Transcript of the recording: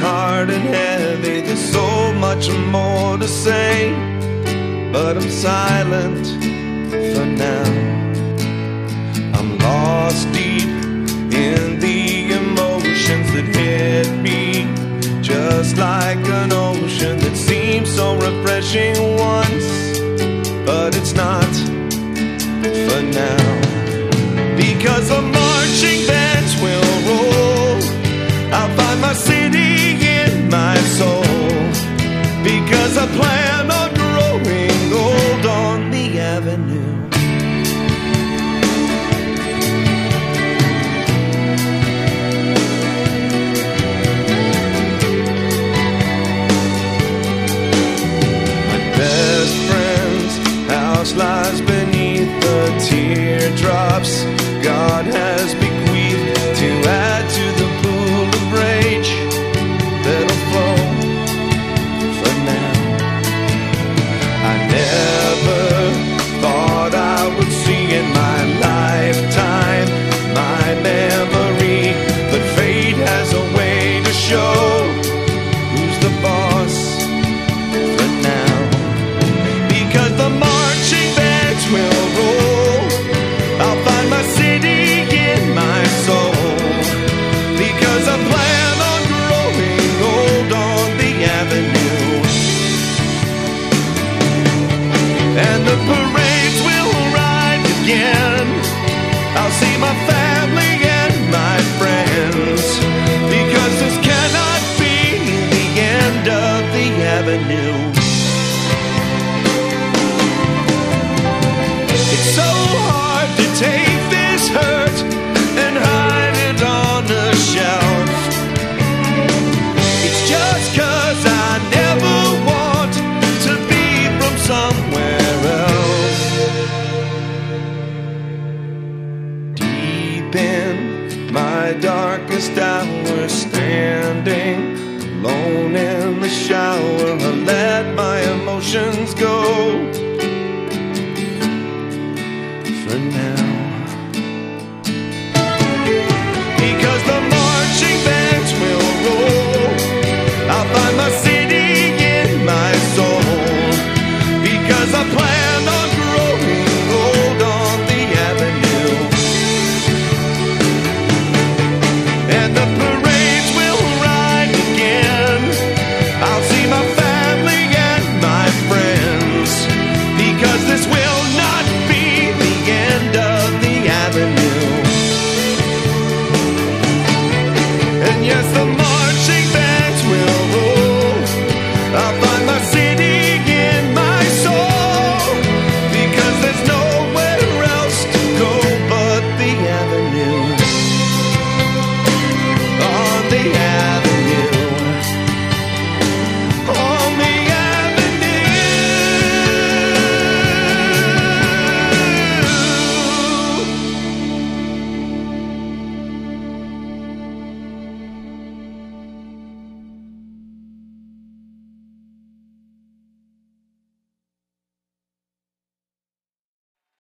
hard and heavy. There's so much more to say, but I'm silent for now. I'm lost deep in the emotions that hit me, just like an ocean that seems so refreshing once, but it's not for now. Because the marching bands will roll, I'll find my city in my soul. Because I plan on growing old on the avenue. Lies beneath the teardrops God has bequeathed to add to the pool of rage that'll flow for now. I never thought I would see in my lifetime my memory, but fate has a way to show who's the boss for now. Because the will roll, I'll find my city in my soul. Because I plan on growing old on the avenue. And the parades will ride again. I'll see my family and my friends. Because this cannot be the end of the avenue. It's so hard to take this hurt and hide it on a shelf. It's just 'cause I never want to be from somewhere else. Deep in my darkest hour, standing alone in the shower, I let my emotions go.